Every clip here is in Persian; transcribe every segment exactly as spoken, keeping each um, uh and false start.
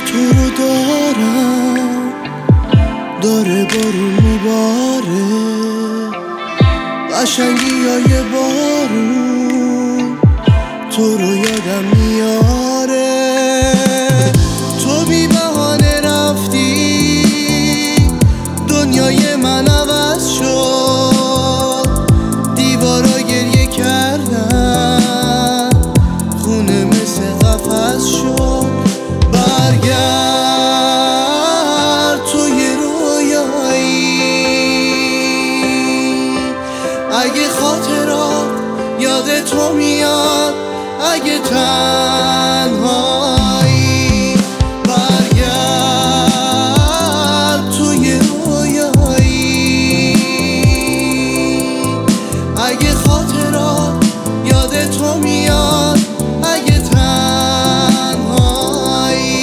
تو رو دارم، داره بارون میباره، قشنگی های بارون تو رو یادم میاره. تو بی بهانه رفتی، دنیای من عوض شد، دیوارا گریه کردن، خونه مثل قفس شد. برگرد توی رویایی، اگه خاطرات یاد تو میاد، اگه تنهایی. برگرد توی رویایی، اگه خاطرات یاد تو میاد، اگه تنهایی.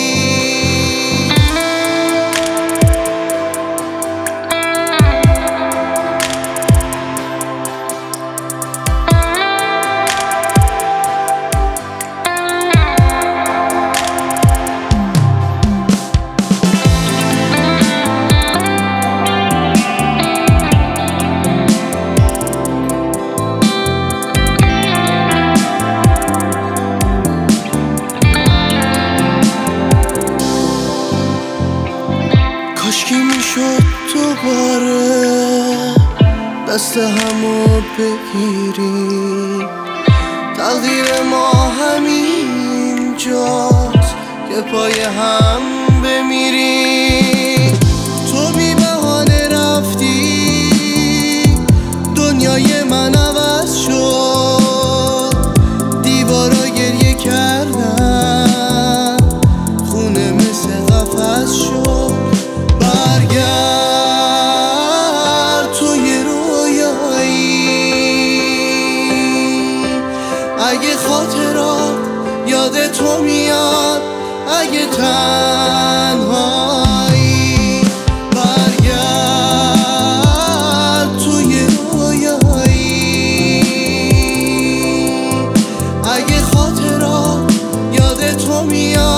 کاشکی میشد دوباره دست همو بگیریم، تقدیر ما همین جاست که پای هم بمیریم. تو بی بهانه رفتی، دنیای من عوض شد، دیوارا گریه کردن، خونه مثل قفس شد. برگرد توی رویایی، اگه خاطرات یاد تو میاد، اگه تنهایی. برگرد توی رویایی، اگه خاطرات یاد تو میاد.